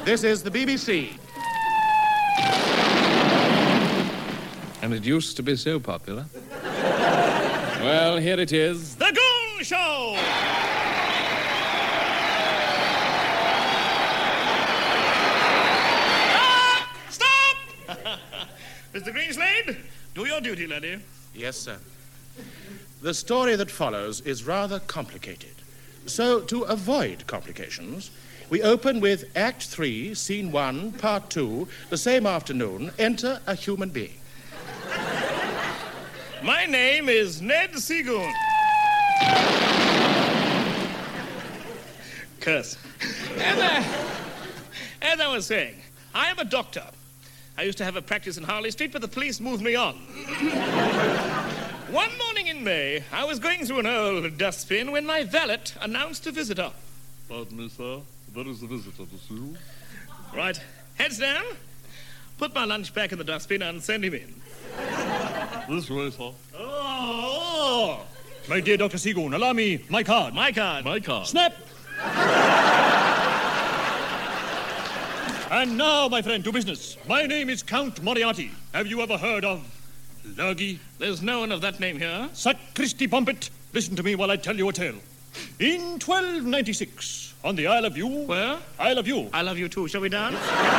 This is the BBC. And it used to be so popular. Well, here it is. The Goon Show! Stop! Mr. Greenslade, do your duty, laddie. Yes, sir. The story that follows is rather complicated. So, to avoid complications, we open with Act 3, Scene 1, Part 2, the same afternoon, enter a human being. My name is Ned Seagoon. Curse. As I was saying, I am a doctor. I used to have a practice in Harley Street, but the police moved me on. One morning in May, I was going through an old dustbin when my valet announced a visitor. Pardon me, sir. There is a visitor to see you. Right. Heads down. Put my lunch back in the dustbin and send him in. This way, sir. Oh! My dear Dr. Seagoon, allow me my card. My card. My card. Snap! And now, my friend, to business. My name is Count Moriarty. Have you ever heard of Lurgy? There's no one of that name here. Sacristi Bumpet. Listen to me while I tell you a tale. In 1296, on the Isle of Yew... Where? Isle of Yew. I love you too. Shall we dance?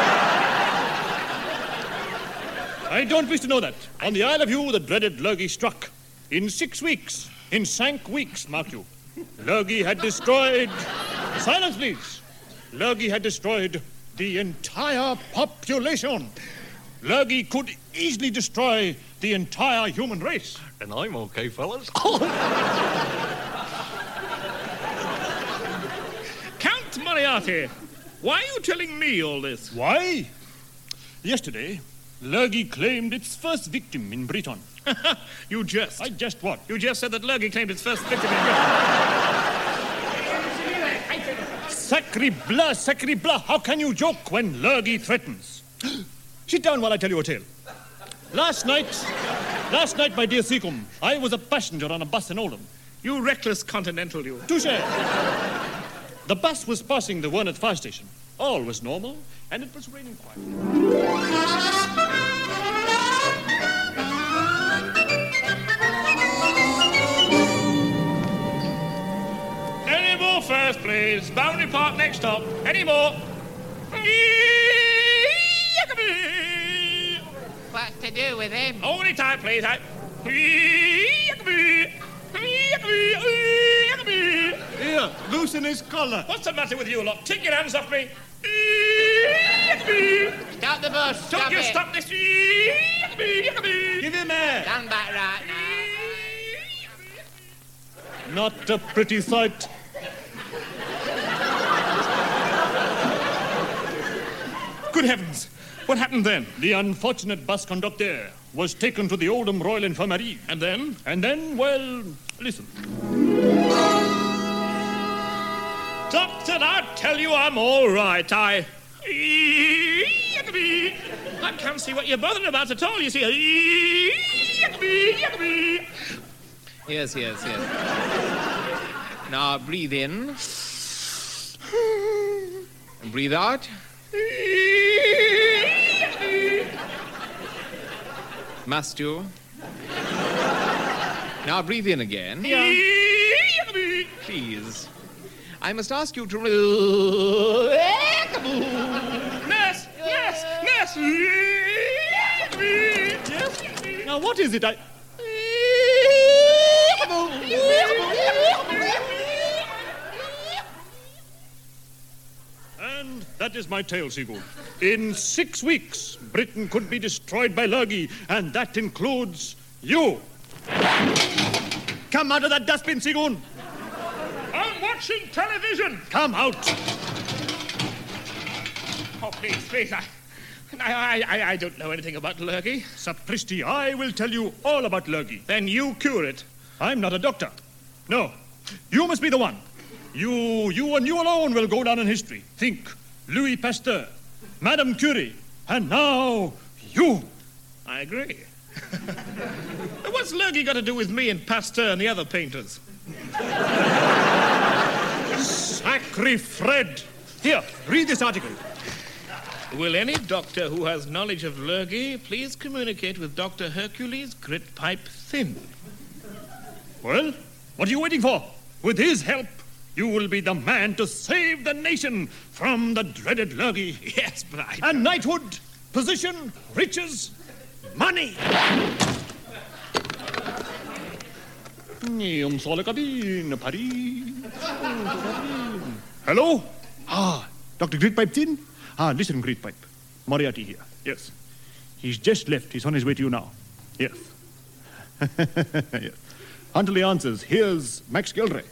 I don't wish to know that. On the Isle of Yew, the dreaded Lurgy struck. In 6 weeks, in 5 weeks, mark you, Lurgy had destroyed... Silence, please. Lurgy had destroyed the entire population. Lurgy could easily destroy the entire human race. And I'm okay, fellas. Count Moriarty, why are you telling me all this? Why? Yesterday, Lurgy claimed its first victim in Britain. You jest. I jest what? You just said that Lurgy claimed its first victim in Britain. Sacre bleu, how can you joke when Lurgy threatens? Sit down while I tell you a tale. Last night, my dear Seacombe, I was a passenger on a bus in Oldham. You reckless continental, you. Touché. The bus was passing the Wornath fire station. All was normal, and it was raining quietly. Any more first, please. Boundary Park next stop. Any more? What to do with him? Hold it tight, please. Here, loosen his collar. What's the matter with you lot? Take your hands off me. Stop the bus. Don't you it. stop this. Give him air. Stand back right now. Not a pretty sight. Good heavens. What happened then? The unfortunate bus conductor was taken to the Oldham Royal Infirmary. And then? And then, well, listen. Doctor, I tell you I'm all right. I can't see what you're bothering about at all, you see. Yes. Now breathe in. And breathe out. Must you? Now breathe in again. Please. I must ask you to... Nurse! Now, what is it And that is my tale, Seagoon. In 6 weeks, Britain could be destroyed by Lurgy, and that includes you. Come out of that dustbin, Seagoon. I'm watching television. Come out. Oh, please. I don't know anything about Lurgy. Sapristi, I will tell you all about Lurgy. Then you cure it. I'm not a doctor. No, you must be the one. You and you alone will go down in history. Think, Louis Pasteur, Madame Curie, and now you. I agree. What's Lurgy got to do with me and Pasteur and the other painters? Sacre Fred. Here, read this article. Will any doctor who has knowledge of lurgy please communicate with Dr. Hercules Gritpipe Thin? Well, what are you waiting for? With his help, you will be the man to save the nation from the dreaded lurgy. Yes, but I... And knighthood, position, riches, money. Hello? Dr. Gritpipe Thin? Listen, Gritpipe. Moriarty here. Yes. He's just left. He's on his way to you now. Yes. Yes. Hunterly answers. Here's Max Gilray.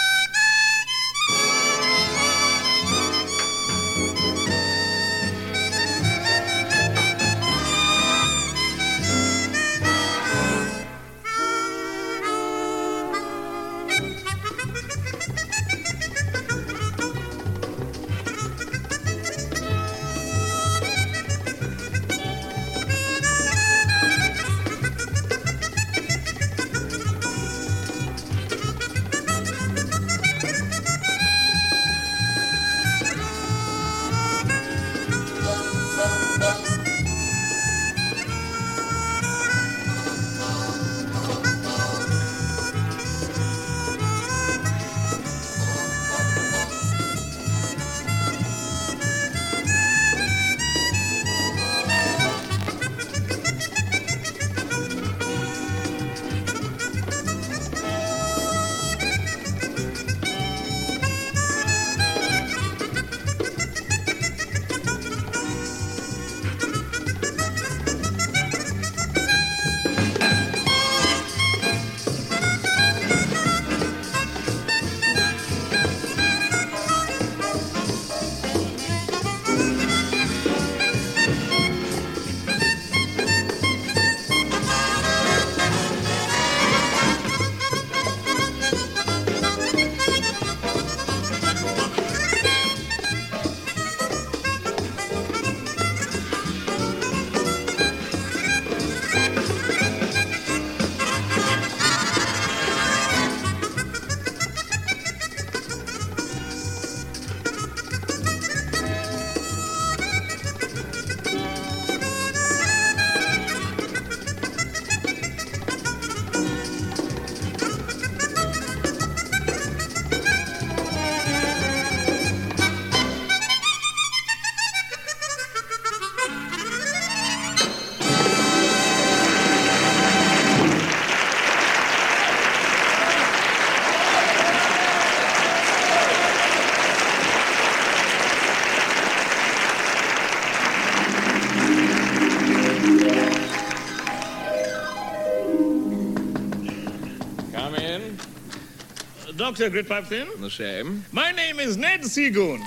Dr. Gritpipe Thin? The same. My name is Ned Seagoon.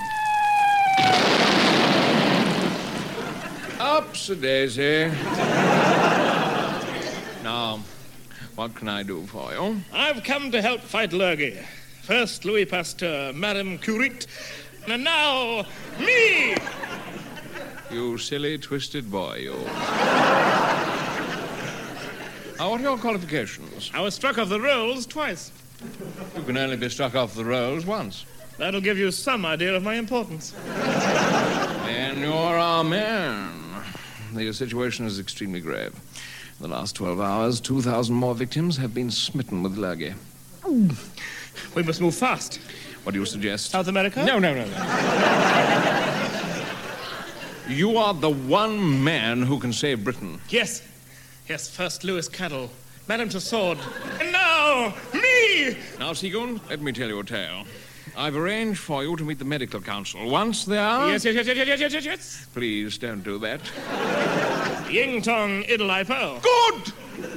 Ups-a-daisy. Now, what can I do for you? I've come to help fight lurgy. First Louis Pasteur, Madame Curie, and now me! You silly, twisted boy, you. What are your qualifications? I was struck off the rolls twice. You can only be struck off the rolls once. That'll give you some idea of my importance. Then you're our man. The situation is extremely grave. In the last 12 hours, 2,000 more victims have been smitten with lurgy. We must move fast. What do you suggest? South America? No. You are the one man who can save Britain. Yes, first Lewis Carroll, Madame Tussaud, and now me! Now, Seagoon, let me tell you a tale. I've arranged for you to meet the medical council. Once there... Yes. Please don't do that. Ying Tong Idle I Po. Good!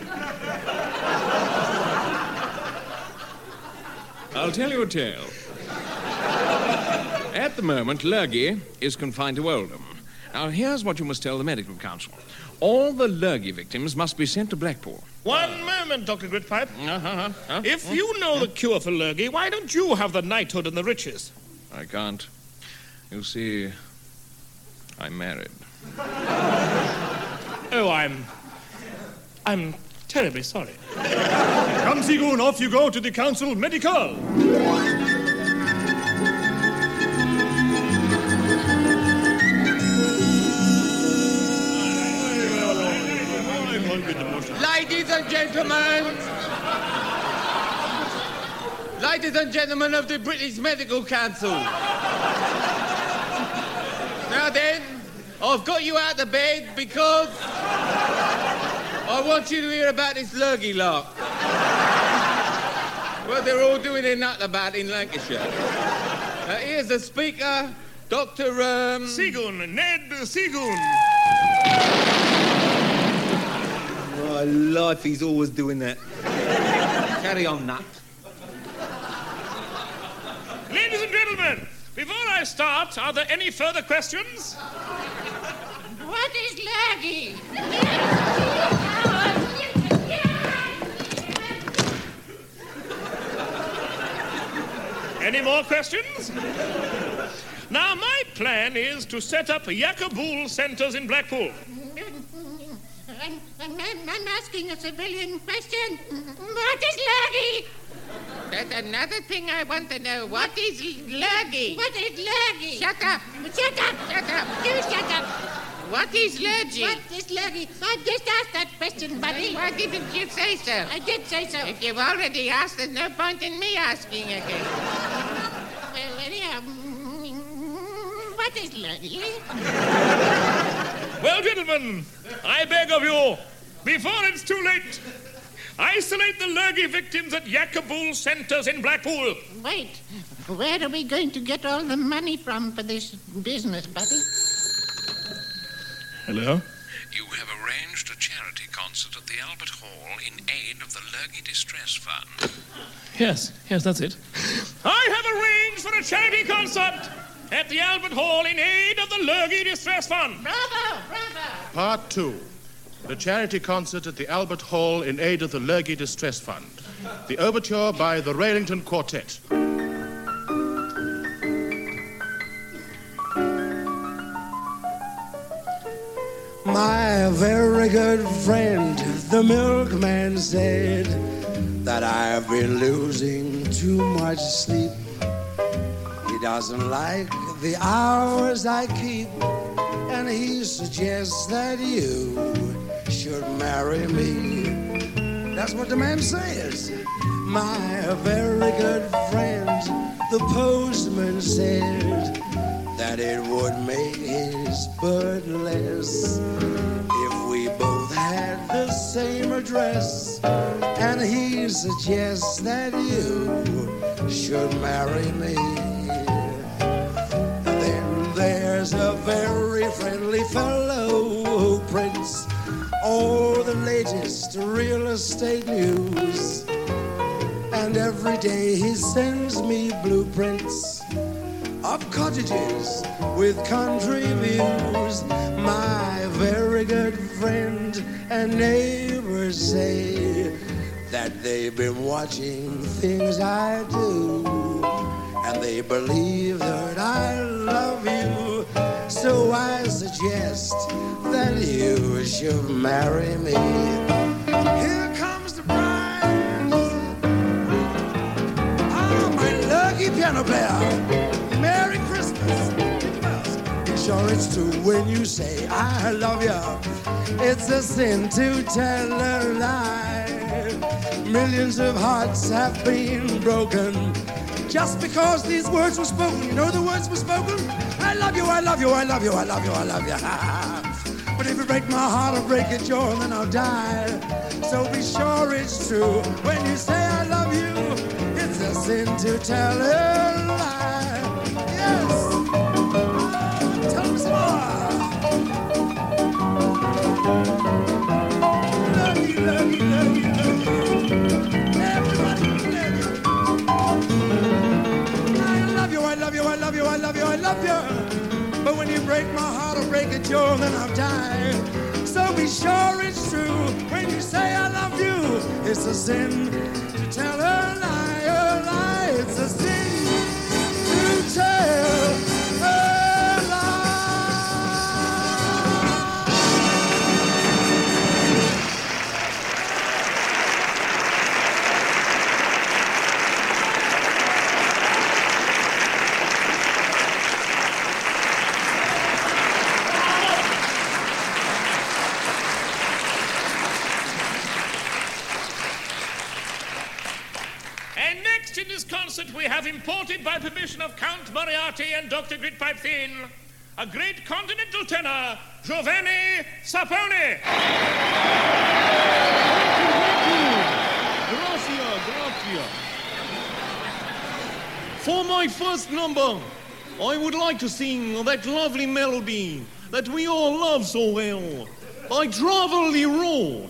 I'll tell you a tale. At the moment, lurgy is confined to Oldham. Now, here's what you must tell the medical council. All the lurgy victims must be sent to Blackpool. One moment, Dr. Gritpipe. If you know the cure for lurgy, why don't you have the knighthood and the riches? I can't. You see, I'm married. Oh, I'm terribly sorry. Come, Seagoon, off you go to the council medical. and gentlemen. Ladies and gentlemen of the British Medical Council. Now then, I've got you out of bed because I want you to hear about this lurgy lark. Well, they're all doing their nut about in Lancashire. Here's the speaker, Dr. Seagoon, Ned Seagoon. My life, he's always doing that. Carry on, nut. Ladies and gentlemen, before I start, are there any further questions? What is lurgy? Any more questions? Now, my plan is to set up Yakabul centres in Blackpool. I'm asking a civilian question. What is lurgy? That's another thing I want to know. What is lurgy? What is lurgy? Shut up. Shut up. Shut up. You shut up. What is lurgy? What is lurgy? I just asked that question, buddy. Why didn't you say so? I did say so. If you've already asked, there's no point in me asking again. Well, anyhow, what is lurgy? Well, gentlemen, I beg of you, before it's too late, isolate the lurgy victims at Yakabul centres in Blackpool. Wait, where are we going to get all the money from for this business, buddy? Hello? You have arranged a charity concert at the Albert Hall in aid of the Lurgy Distress Fund. Yes, that's it. I have arranged for a charity concert at the Albert Hall in aid of the Lurgy Distress Fund. Bravo, bravo. Part 2. The charity concert at the Albert Hall in aid of the Lurgy Distress Fund. The overture by the Railington Quartet. My very good friend, the milkman, said that I've been losing too much sleep. He doesn't like the hours I keep, and he suggests that you should marry me. That's what the man says. My very good friend, the postman, said that it would make his burden less if we both had the same address, and he suggests that you should marry me. Then there's a very friendly fellow who prints all the latest real estate news, and every day he sends me blueprints of cottages with country views. My very good friend and neighbors say that they've been watching things I do, and they believe that I love you. So I suggest that you should marry me. Here comes the bride. Oh, my lucky piano player. Merry Christmas, Mickey Mouse. Be sure it's true when you say I love you. It's a sin to tell a lie. Millions of hearts have been broken just because these words were spoken. You know the words were spoken? I love you, I love you, I love you, I love you, I love you. But if you break my heart, I'll break it, Joe, then I'll die. So be sure it's true when you say I love you. It's a sin to tell a lie. Yes. Tell me some more. Love you, love you, love you, love you. Everybody love you. I love you, I love you, I love you, I love you, I love you. But when you break my heart, I'll break it, Joe, then I'll die. So be sure it's true when you say I love you. It's a sin to tell a lie, a lie. It's a sin to tell a lie. we have imported by permission of Count Moriarty and Dr. Gritpipe Thin a great continental tenor, Giovanni Sapone. Grazie. For my first number, I would like to sing that lovely melody that we all love so well. I travel the road.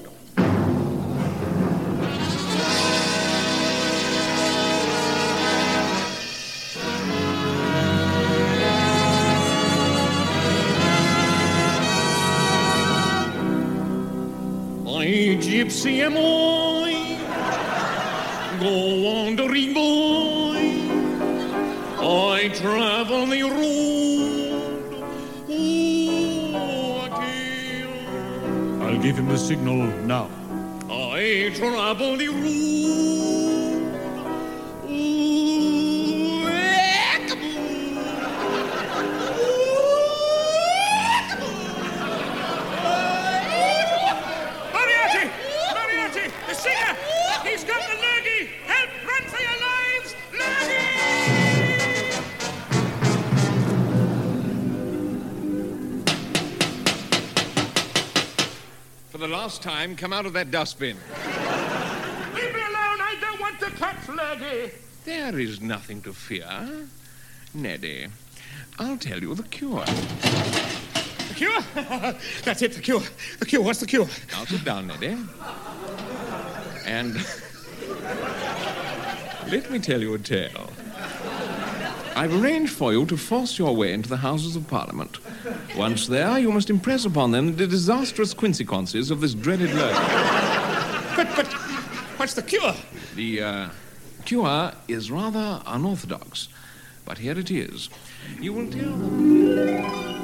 I gypsy am I, go wandering boy, I travel the road, oh, dear. I'll give him the signal now. I travel the road, oh, Moriarty, the singer! He's got the lurgy! Help! Run for your lives! Lurgy! For the last time, come out of that dustbin. Leave me alone! I don't want to touch lurgy! There is nothing to fear. Neddy, I'll tell you the cure. The cure? That's it, the cure. The cure, what's the cure? Now sit down, Neddy. And let me tell you a tale. I've arranged for you to force your way into the Houses of Parliament. Once there, you must impress upon them the disastrous consequences of this dreaded lurgy. But, what's the cure? The cure is rather unorthodox, but here it is. You will tell them.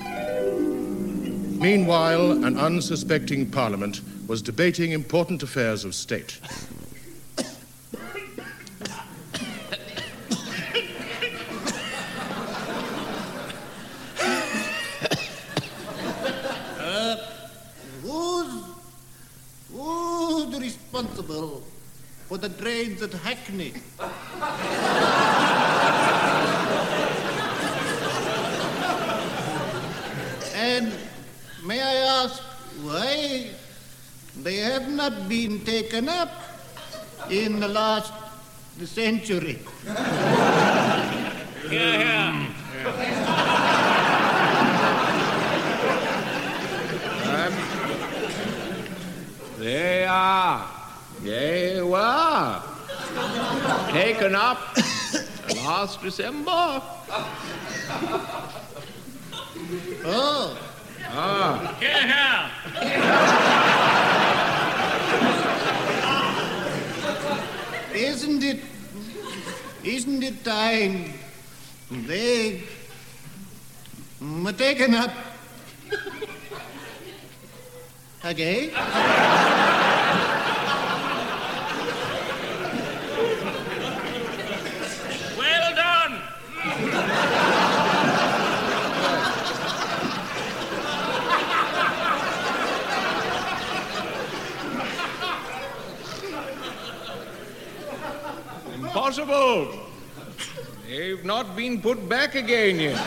Meanwhile, an unsuspecting Parliament was debating important affairs of state. Who's responsible for the drains at Hackney? And may I ask why they have not been taken up in the last century? They were taken up last December. Oh. Isn't it time they were taken up again? Well done! Impossible. They've not been put back again yet.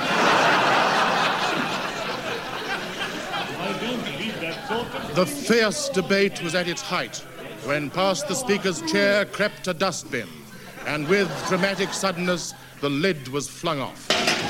I don't believe that sort of... The fierce debate was at its height when past the Speaker's chair crept a dustbin, and with dramatic suddenness, the lid was flung off.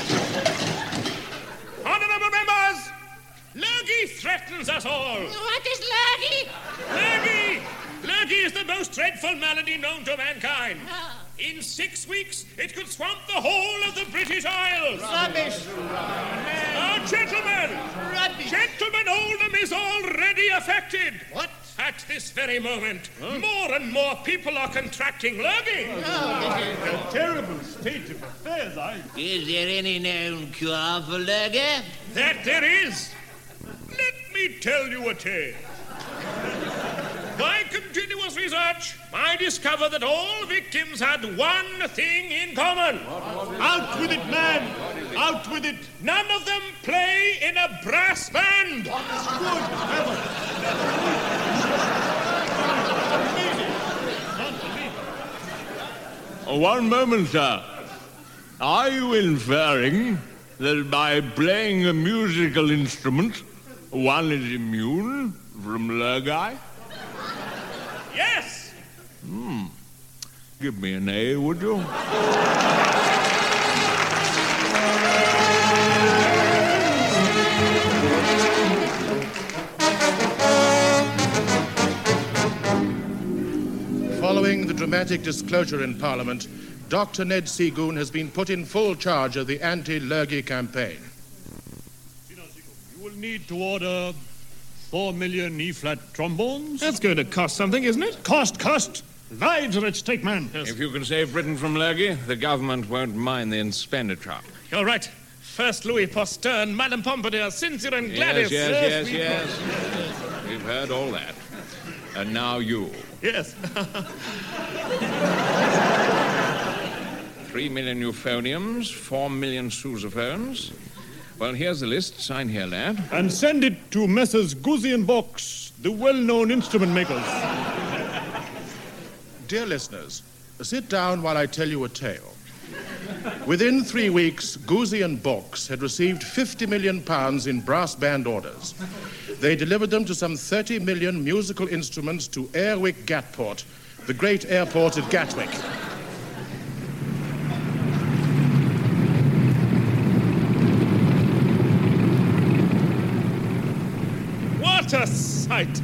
Honourable members, lurgy threatens us all. What is lurgy? Lurgy! Lurgy is the most dreadful malady known to mankind. In 6 weeks, it could swamp the whole of the British Isles. Rubbish! Now, gentlemen! Rubbish! Gentlemen, Oldham is already affected. What? At this very moment, more and more people are contracting lurgy. A terrible state of affairs, Is there any known cure for lurgy? That there is. Let me tell you a tale. By continuous research, I discovered that all victims had one thing in common. Out with it, man! Out with it! None of them play in a brass band. Good heavens! One moment, sir. Are you inferring that by playing a musical instrument, one is immune from lurgi? Yes! Give me an A, would you? Following the dramatic disclosure in Parliament, Dr. Ned Seagoon has been put in full charge of the anti-lurgy campaign. You will need to order 4 million E-flat trombones. That's going to cost something, isn't it? Cost! Lives are at stake, man. If you can save Britain from lurgy, the government won't mind the expenditure. You're right. First Louis Pasteur, Madame Pompadour, Cynthia and Gladys. Yes. We've heard all that. And now you. Yes. 3 million euphoniums, 4 million sousaphones. Well, here's the list. Sign here, lad. And send it to Messrs. Guzzi and Box, the well-known instrument makers. Dear listeners, sit down while I tell you a tale. Within 3 weeks, Guzzi and Box had received £50 million in brass band orders. They delivered them to some 30 million musical instruments to Airwick Gatport, the great airport at Gatwick. What a sight!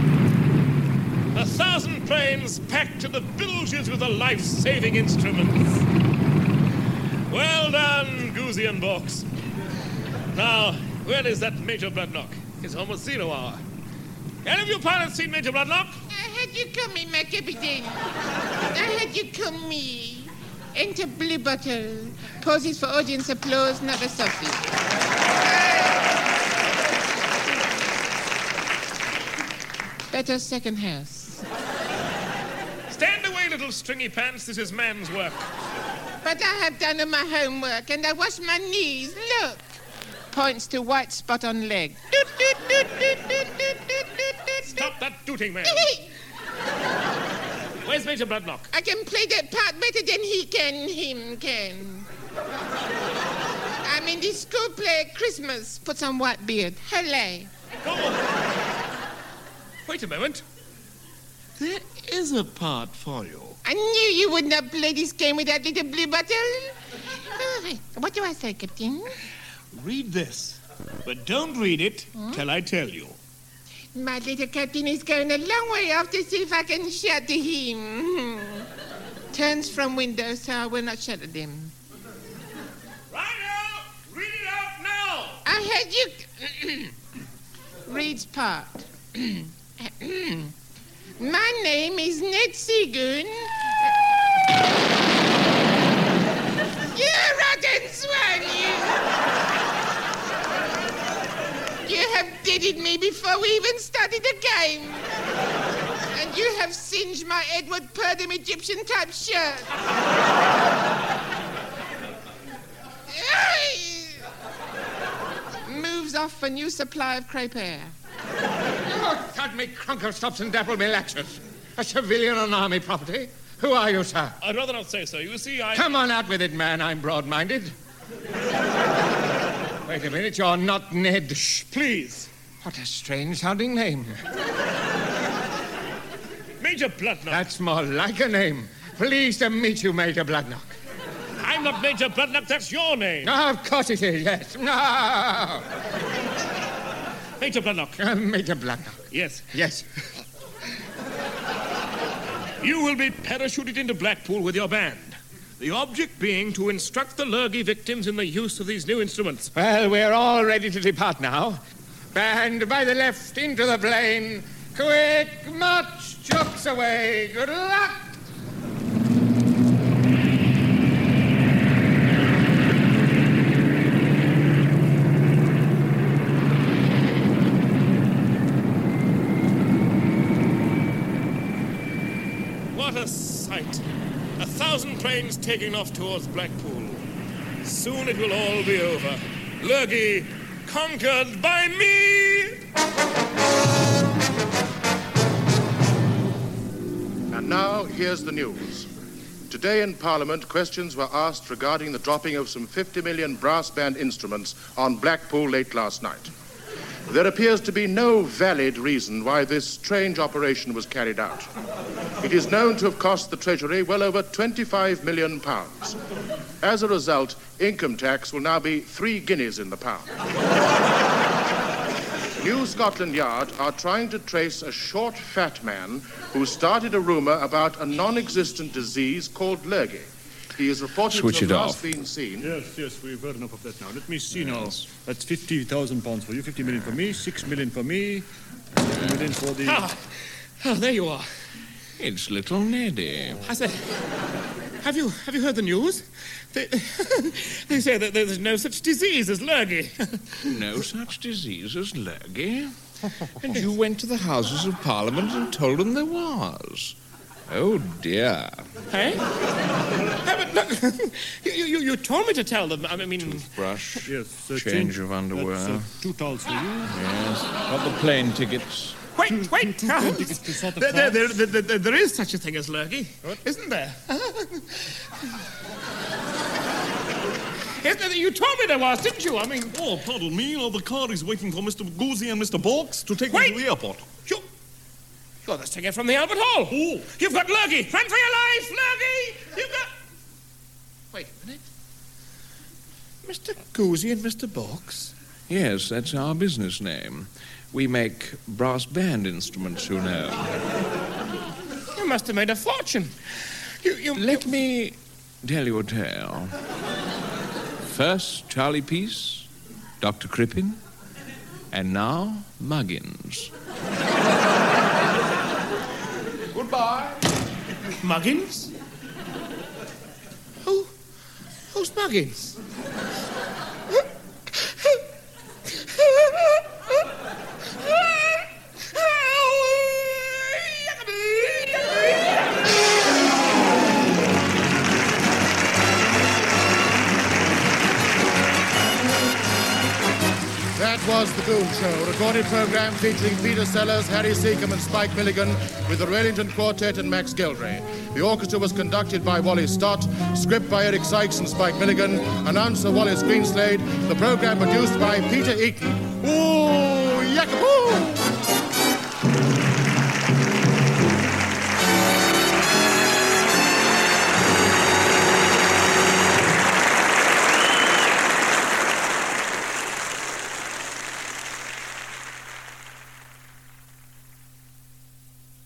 1,000 planes packed to the bilges with the life-saving instruments. Well done, Guzzi and Box. Now, where is that Major Bloodnock? It's almost 0 hour. Any of you pilots seen Major Bloodnock? I heard you coming, my captain. I heard you coming. Enter Blue Bottle. Poses for audience applause, not a selfie. Better second house. Stand away, little stringy pants. This is man's work. But I have done my homework and I washed my knees. Look. Points to white spot on leg. Stop that tooting, man. Where's Major Bloodnock? I can play that part better than him can. I'm in the school play Christmas. Put on white beard. Hooray. Wait a moment. There is a part for you. I knew you would not play this game with that little blue bottle. What do I say, Captain? Read this, but don't read it till I tell you. My little captain is going a long way off to see if I can shout to him. Turns from window, so I will not shout at them. Right now! Read it out now! I heard you... Reads part. My name is Ned Seagoon. You rotten swan, you! You have deaded me before we even started the game. And you have singed my Edward Purdom Egyptian-type shirt. Moves off for new supply of crepe air. Oh, cut me crunker stops and dapple me latches. A civilian on army property? Who are you, sir? I'd rather not say so. You see, Come on out with it, man. I'm broad-minded. Wait a minute, you're not Ned. Shh, please. What a strange-sounding name. Major Bloodnock. That's more like a name. Pleased to meet you, Major Bloodnock. I'm not Major Bloodnock, that's your name. No, of course it is, yes. No! Major Bloodnock. Major Bloodnock. Yes. Yes. You will be parachuted into Blackpool with your band. The object being to instruct the lurgy victims in the use of these new instruments. Well, we're all ready to depart now. Band by the left into the plain. Quick march, chooks away. Good luck. What a sight. 1,000 planes taking off towards Blackpool. Soon it will all be over. Lurgy conquered by me! And now, here's the news. Today in Parliament, questions were asked regarding the dropping of some 50 million brass band instruments on Blackpool late last night. There appears to be no valid reason why this strange operation was carried out. It is known to have cost the Treasury well over £25 million. As a result, income tax will now be 3 guineas in the pound. New Scotland Yard are trying to trace a short, fat man who started a rumour about a non-existent disease called lurgy. He is reported Switch to it have off. last been seen. Yes, we've heard enough of that now. Let me see now. That's £50,000 for you, 50 million for me, 6 million for me, 7 million for the... Oh, there you are. It's little Neddy. I say, have you heard the news? They say that there's no such disease as lurgy. No such disease as lurgy? And you went to the Houses of Parliament and told them there was? Oh, dear. Hey? But look, you told me to tell them. I mean... Toothbrush, Yes, change of underwear. That's 2 towels for you. Yes, got the plane tickets. Wait. tickets to sort of France. There is such a thing as lurgy, isn't there? Isn't there? You told me there was, didn't you? I mean... Oh, pardon me. The car is waiting for Mr. Goosey and Mr. Box to take me to the airport. You're the singer from the Albert Hall. Oh. You've got lurgy. Run for your life, lurgy. You've got... Wait a minute. Mr. Goosey and Mr. Box? Yes, that's our business name. We make brass band instruments, you know. You must have made a fortune. Let me tell you a tale. First, Charlie Peace, Dr. Crippen, and now Muggins. Goodbye. Muggins? Who's Muggins? That was The Goon Show, a recorded program featuring Peter Sellers, Harry Seacombe and Spike Milligan with the Railington Quartet and Max Geldray. The orchestra was conducted by Wally Stott, script by Eric Sykes and Spike Milligan, announcer Wallace Greenslade, the program produced by Peter Eaton. Ooh, yakapoo!